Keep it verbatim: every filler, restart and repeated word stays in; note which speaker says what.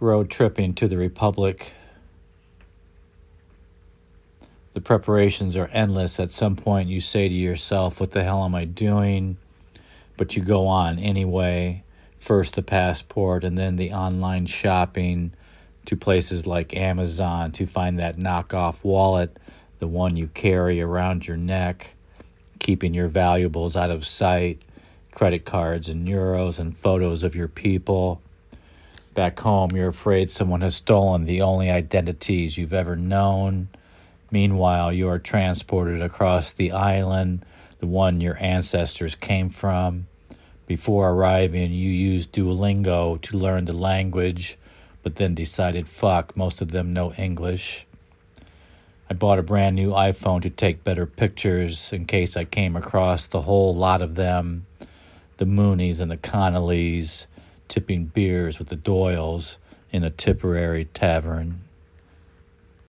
Speaker 1: road tripping to the Republic. The preparations are endless. At some point you say to yourself, what the hell am I doing? But you go on anyway. First the passport and then the online shopping to places like Amazon to find that knockoff wallet, the one you carry around your neck, keeping your valuables out of sight, credit cards and euros and photos of your people. Back home, you're afraid someone has stolen the only identities you've ever known. Meanwhile, you are transported across the island, the one your ancestors came from. Before arriving, you used Duolingo to learn the language, but then decided, fuck, most of them know English. I bought a brand new iPhone to take better pictures in case I came across the whole lot of them, the Moonies and the Connollys, tipping beers with the Doyles in a Tipperary tavern.